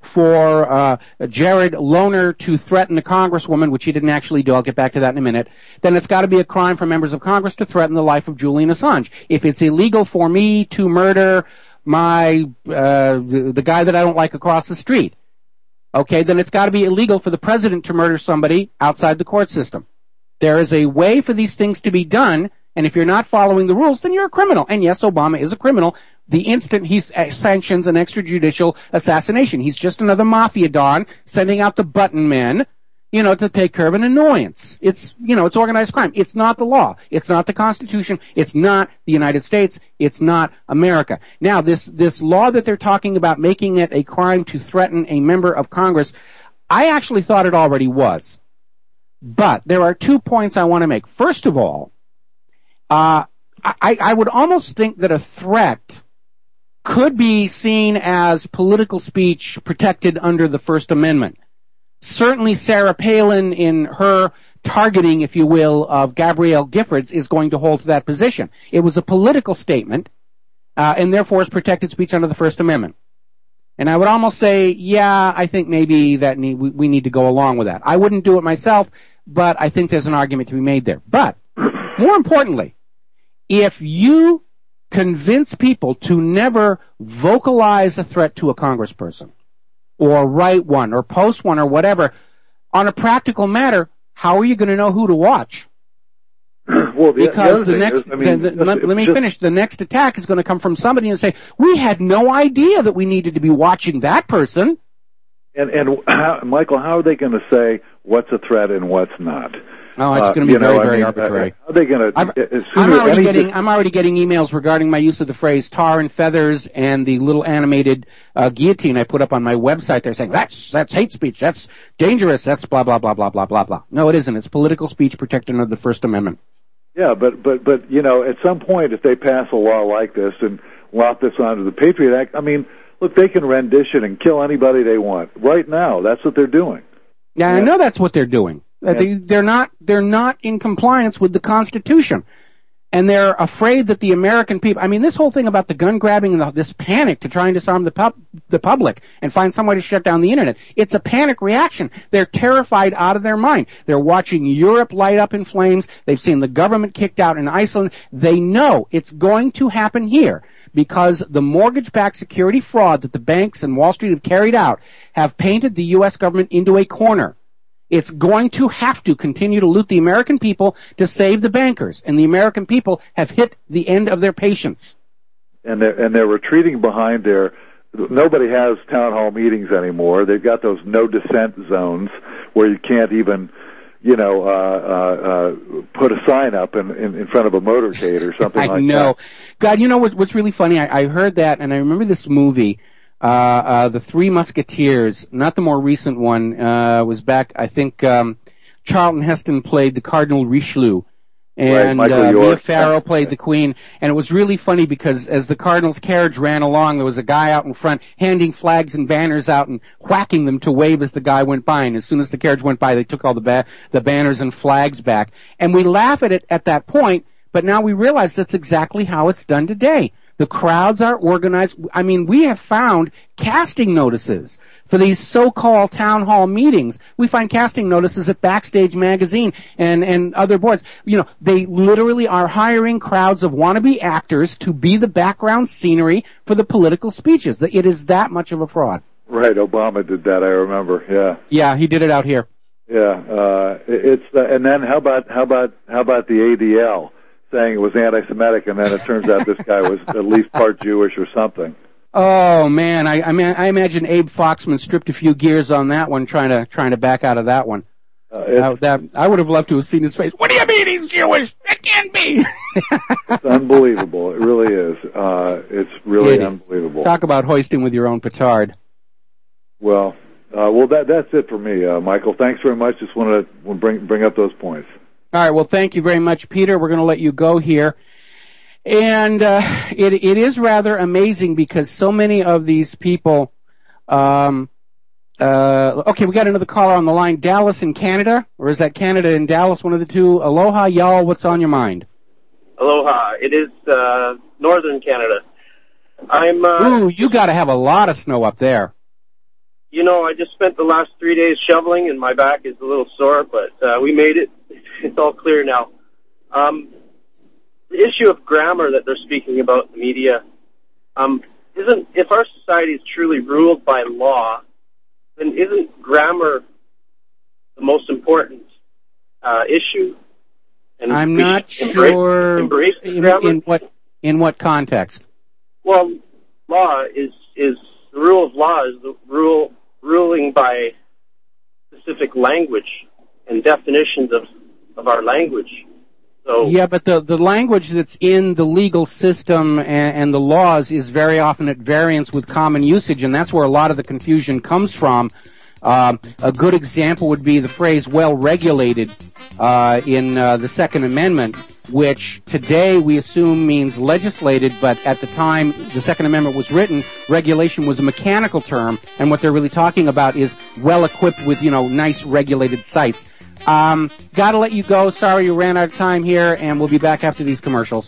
for uh, Jared Lohner to threaten a congresswoman, which he didn't actually do, I'll get back to that in a minute, then it's got to be a crime for members of Congress to threaten the life of Julian Assange. If it's illegal for me to murder my uh, the, the guy that I don't like across the street, okay, then it's got to be illegal for the president to murder somebody outside the court system. There is a way for these things to be done, and if you're not following the rules, then you're a criminal. And yes, Obama is a criminal the instant he sanctions an extrajudicial assassination. He's just another mafia don sending out the button men, you know, to take care of an annoyance. It's, you know, it's organized crime. It's not the law. It's not the Constitution. It's not the United States. It's not America. Now, this, this law that they're talking about making it a crime to threaten a member of Congress, I actually thought it already was. But there are two points I want to make. First of all, uh, I, I would almost think that a threat could be seen as political speech protected under the First Amendment. Certainly Sarah Palin, in her targeting, if you will, of Gabrielle Giffords, is going to hold to that position. It was a political statement, uh, and therefore is protected speech under the First Amendment. And I would almost say, yeah, I think maybe that need, we, we need to go along with that. I wouldn't do it myself, but I think there's an argument to be made there. But, more importantly, if you convince people to never vocalize a threat to a congressperson, or write one, or post one, or whatever, on a practical matter, how are you going to know who to watch? Well, the, because the, the next, is, I mean, the, the, let, let me just, finish. The next attack is going to come from somebody and say, we had no idea that we needed to be watching that person. And, and how, Michael, how are they going to say what's a threat and what's not? Oh, it's Uh, going to be you know, very, I very mean, arbitrary. How are they going to? I'm already getting, I'm already getting emails regarding my use of the phrase tar and feathers and the little animated uh, guillotine I put up on my website. They're saying that's that's hate speech, that's dangerous, that's blah blah blah blah blah blah blah. No, it isn't. It's political speech protected under the First Amendment. Yeah, but but but you know, at some point, if they pass a law like this and lock this onto the Patriot Act, I mean, look, they can rendition and kill anybody they want right now. That's what they're doing. Yeah, yeah. I know that's what they're doing. Uh, they, they're not. They're not in compliance with the Constitution, and they're afraid that the American people. I mean, this whole thing about the gun grabbing and the, this panic to try and disarm the pub, the public and find some way to shut down the internet. It's a panic reaction. They're terrified out of their mind. They're watching Europe light up in flames. They've seen the government kicked out in Iceland. They know it's going to happen here, because the mortgage-backed security fraud that the banks and Wall Street have carried out have painted the U S government into a corner. It's going to have to continue to loot the American people to save the bankers, and the American people have hit the end of their patience. And they're, and they're retreating behind their, nobody has town hall meetings anymore. They've got those no dissent zones where you can't even, you know, uh, uh, uh, put a sign up in, in, in front of a motorcade or something I like know. that. God, you know what, what's really funny? I, I heard that, and I remember this movie, uh, uh, The Three Musketeers, not the more recent one, uh, was back, I think, um, Charlton Heston played the Cardinal Richelieu. And right, uh, Mia Farrow played the Queen, and it was really funny because as the Cardinal's carriage ran along, there was a guy out in front handing flags and banners out and whacking them to wave as the guy went by. And as soon as the carriage went by, they took all the ba- the banners and flags back. And we laugh at it at that point, but now we realize that's exactly how it's done today. The crowds are organized. I mean, we have found casting notices for these so-called town hall meetings. We find casting notices at Backstage Magazine and, and other boards. You know, they literally are hiring crowds of wannabe actors to be the background scenery for the political speeches. It is that much of a fraud. Right, Obama did that, I remember, yeah. Yeah, he did it out here. Yeah, uh, it's, uh, and then how about, how about, how about the A D L? Saying it was anti-Semitic, and then it turns out this guy was at least part Jewish or something. Oh man, I I, mean, I imagine Abe Foxman stripped a few gears on that one, trying to trying to back out of that one. Uh, uh, that I would have loved to have seen his face. What do you mean he's Jewish? It can't be. It's unbelievable. It really is. Uh, it's really it unbelievable. Talk about hoisting with your own petard. Well, uh, well, that that's it for me, uh, Michael. Thanks very much. Just wanted to bring bring up those points. All right, well, thank you very much, Peter. We're going to let you go here. And uh, it it is rather amazing because so many of these people... Um, uh, okay, we got another caller on the line. Dallas in Canada? Or is that Canada and Dallas, one of the two? Aloha, y'all. What's on your mind? Aloha. It is uh, northern Canada. I'm. Uh, Ooh, you got to have a lot of snow up there. you know, I just spent the last three days shoveling, and my back is a little sore, but uh, we made it. It's all clear now. Um, the issue of grammar that they're speaking about in the media, um, isn't, if our society is truly ruled by law, then isn't grammar the most important uh, issue? And I'm we not should embrace, sure embrace the in, grammar? in what in what context. Well, law is is the rule of law is the rule ruling by specific language and definitions of, of our language. So Yeah, but the, the language that's in the legal system and, and the laws is very often at variance with common usage, and that's where a lot of the confusion comes from. Um, a good example would be the phrase well-regulated uh, in uh, the Second Amendment, which today we assume means legislated, but at the time the Second Amendment was written, regulation was a mechanical term, and what they're really talking about is well-equipped with, you know, nice regulated sites. Um, gotta let you go. Sorry you ran out of time here, and we'll be back after these commercials.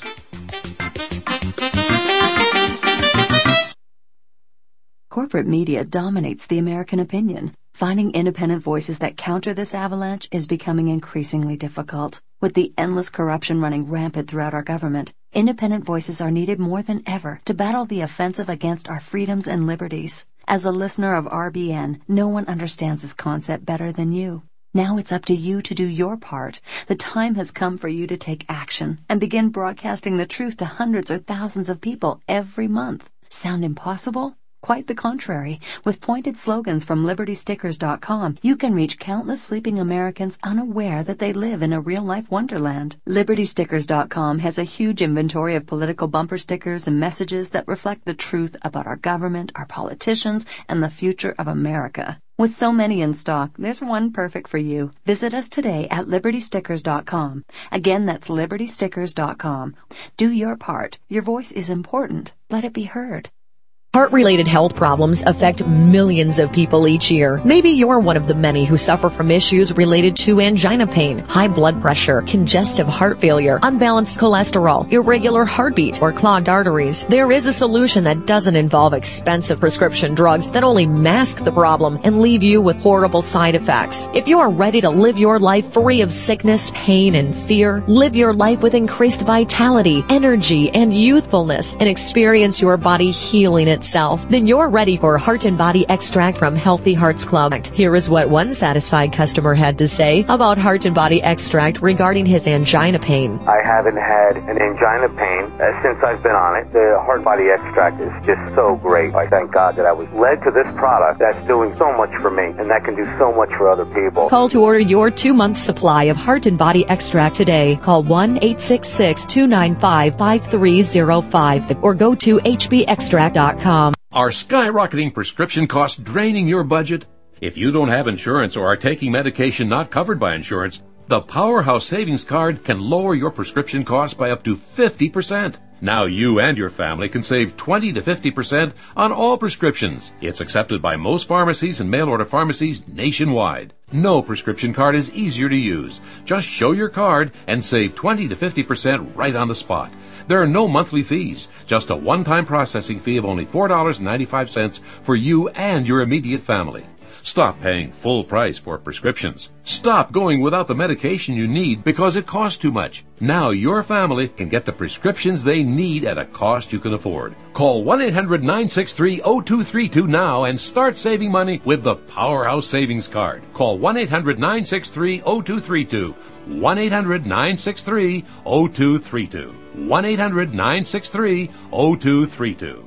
Corporate media dominates the American opinion. Finding independent voices that counter this avalanche is becoming increasingly difficult. With the endless corruption running rampant throughout our government, independent voices are needed more than ever to battle the offensive against our freedoms and liberties. As a listener of R B N, no one understands this concept better than you. Now it's up to you to do your part. The time has come for you to take action and begin broadcasting the truth to hundreds or thousands of people every month. Sound impossible? Quite the contrary. With pointed slogans from Liberty Stickers dot com, you can reach countless sleeping Americans unaware that they live in a real-life wonderland. Liberty Stickers dot com has a huge inventory of political bumper stickers and messages that reflect the truth about our government, our politicians, and the future of America. With so many in stock, there's one perfect for you. Visit us today at Liberty Stickers dot com. Again, that's Liberty Stickers dot com. Do your part. Your voice is important. Let it be heard. Heart-related health problems affect millions of people each year. Maybe you're one of the many who suffer from issues related to angina pain, high blood pressure, congestive heart failure, unbalanced cholesterol, irregular heartbeat, or clogged arteries. There is a solution that doesn't involve expensive prescription drugs that only mask the problem and leave you with horrible side effects. If you are ready to live your life free of sickness, pain, and fear, live your life with increased vitality, energy, and youthfulness, and experience your body healing itself, then you're ready for Heart and Body Extract from Healthy Hearts Club. Here is what one satisfied customer had to say about Heart and Body Extract regarding his angina pain. I haven't had an angina pain uh, since I've been on it. The Heart Body Extract is just so great. I thank God that I was led to this product that's doing so much for me and that can do so much for other people. Call to order your two-month supply of Heart and Body Extract today. Call one eight six six, two nine five, five three zero five or go to H B extract dot com. Are skyrocketing prescription costs draining your budget? If you don't have insurance or are taking medication not covered by insurance, the Powerhouse Savings Card can lower your prescription costs by up to fifty percent. Now you and your family can save twenty to fifty percent on all prescriptions. It's accepted by most pharmacies and mail-order pharmacies nationwide. No prescription card is easier to use. Just show your card and save twenty to fifty percent right on the spot. There are no monthly fees, just a one-time processing fee of only four dollars and ninety-five cents for you and your immediate family. Stop paying full price for prescriptions. Stop going without the medication you need because it costs too much. Now your family can get the prescriptions they need at a cost you can afford. Call one eight hundred, nine six three, zero two three two now and start saving money with the Powerhouse Savings Card. Call one eight hundred, nine six three, zero two three two. one eight hundred, nine six three, zero two three two. one eight hundred, nine six three, zero two three two.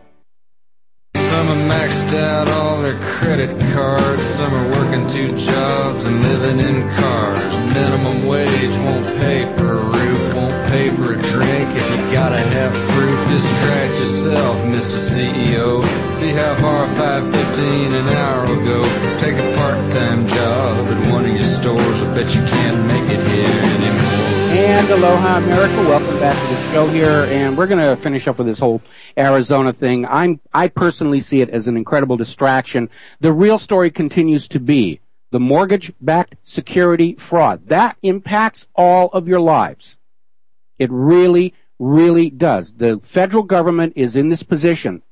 Some are maxed out all their credit cards. Some are working two jobs and living in cars. Minimum wage won't pay for a roof, won't pay for a drink. If you gotta have proof, just try it yourself, Mister C E O. See how far five fifteen an hour will go. Take a part-time job at one of your stores. I bet you can't make it here anymore. And aloha, America. Welcome back to the show here, and we're going to finish up with this whole Arizona thing. I'm, I personally see it as an incredible distraction. The real story continues to be the mortgage-backed security fraud. That impacts all of your lives. It really, really does. The federal government is in this position.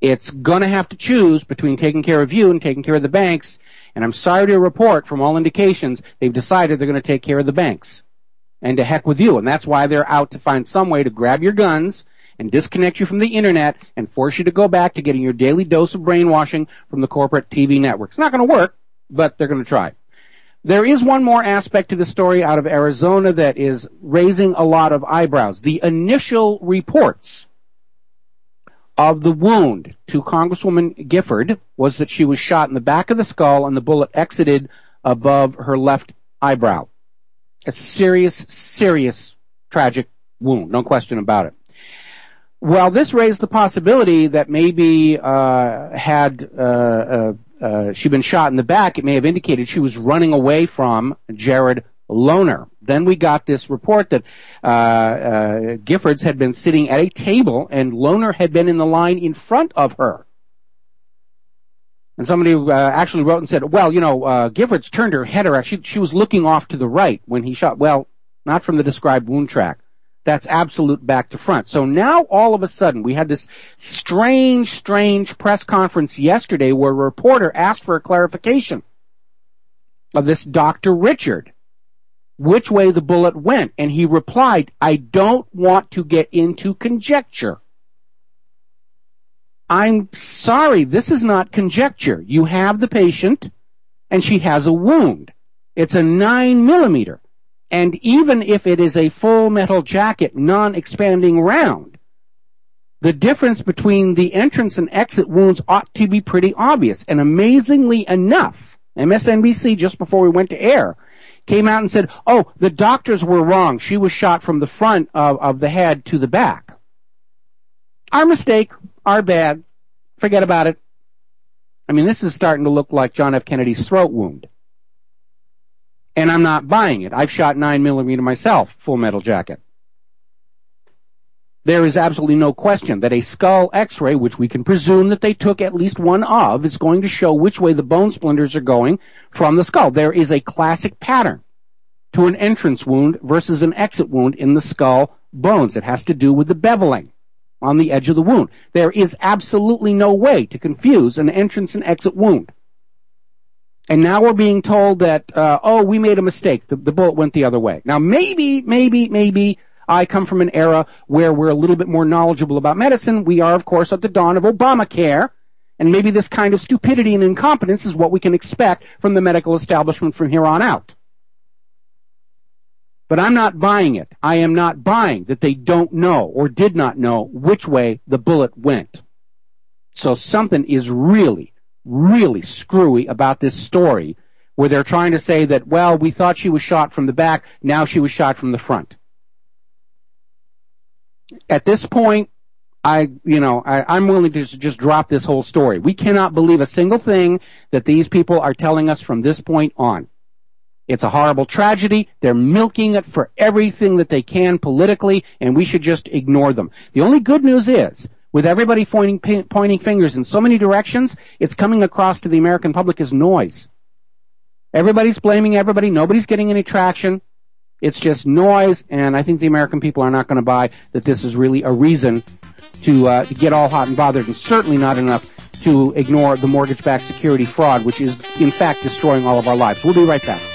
It's going to have to choose between taking care of you and taking care of the banks. And I'm sorry to report, from all indications, they've decided they're going to take care of the banks. And to heck with you. And that's why they're out to find some way to grab your guns and disconnect you from the internet and force you to go back to getting your daily dose of brainwashing from the corporate T V network. It's not going to work, but they're going to try. There is one more aspect to the story out of Arizona that is raising a lot of eyebrows. The initial reports of the wound to Congresswoman Gifford was that she was shot in the back of the skull and the bullet exited above her left eyebrow. A serious, serious, tragic wound, no question about it. Well, this raised the possibility that maybe uh, had uh, uh, uh, she been shot in the back, it may have indicated she was running away from Jared Lohner. Then we got this report that uh, uh, Giffords had been sitting at a table and Lohner had been in the line in front of her. And somebody uh, actually wrote and said, well, you know, uh, Giffords turned her head around. She, she was looking off to the right when he shot. Well, not from the described wound track. That's absolute back to front. So now all of a sudden we had this strange, strange press conference yesterday where a reporter asked for a clarification of this Doctor Richard, which way the bullet went. And he replied, I don't want to get into conjecture. I'm sorry, this is not conjecture. You have the patient and she has a wound. It's a nine millimeter. And even if it is a full metal jacket, non-expanding round, the difference between the entrance and exit wounds ought to be pretty obvious. And amazingly enough, M S N B C, just before we went to air, came out and said, oh, the doctors were wrong. She was shot from the front of, of the head to the back. Our mistake, our bad. Forget about it. I mean, this is starting to look like John F. Kennedy's throat wound. And I'm not buying it. I've shot nine millimeter myself, full metal jacket. There is absolutely no question that a skull x-ray, which we can presume that they took at least one of, is going to show which way the bone splinters are going from the skull. There is a classic pattern to an entrance wound versus an exit wound in the skull bones. It has to do with the beveling on the edge of the wound. There is absolutely no way to confuse an entrance and exit wound. And now we're being told that, uh, oh, we made a mistake. The, the bullet went the other way. Now, maybe, maybe, maybe I come from an era where we're a little bit more knowledgeable about medicine. We are, of course, at the dawn of Obamacare. And maybe this kind of stupidity and incompetence is what we can expect from the medical establishment from here on out. But I'm not buying it. I am not buying that they don't know or did not know which way the bullet went. So something is really, really screwy about this story where they're trying to say that, well, we thought she was shot from the back, now she was shot from the front. At this point, I, you know, I, I'm willing to just, just drop this whole story. We cannot believe a single thing that these people are telling us from this point on. It's a horrible tragedy. They're milking it for everything that they can politically, and we should just ignore them. The only good news is, with everybody pointing, pointing fingers in so many directions, it's coming across to the American public as noise. Everybody's blaming everybody. Nobody's getting any traction. It's just noise, and I think the American people are not going to buy that this is really a reason to, uh, to get all hot and bothered, and certainly not enough to ignore the mortgage-backed security fraud, which is, in fact, destroying all of our lives. We'll be right back.